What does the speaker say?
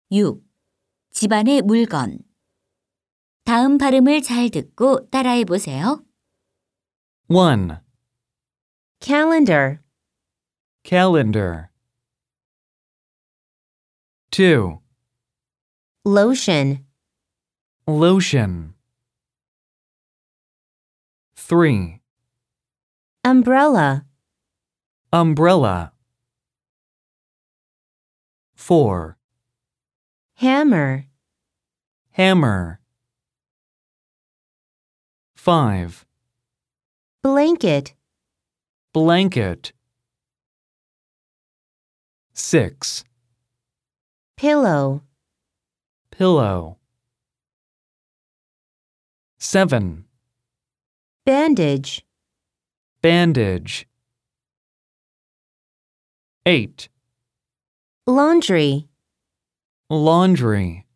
6. 집안의 물건. 다음 발음을 잘 듣고 따라해 보세요. 1. calendar, Calendar. 2. lotion, Lotion. 3. umbrella, Umbrella. 4. hammer, Hammer. 5. blanket, Blanket. 6. pillow, Pillow. 7. bandage, Bandage. 8. laundry, Laundry.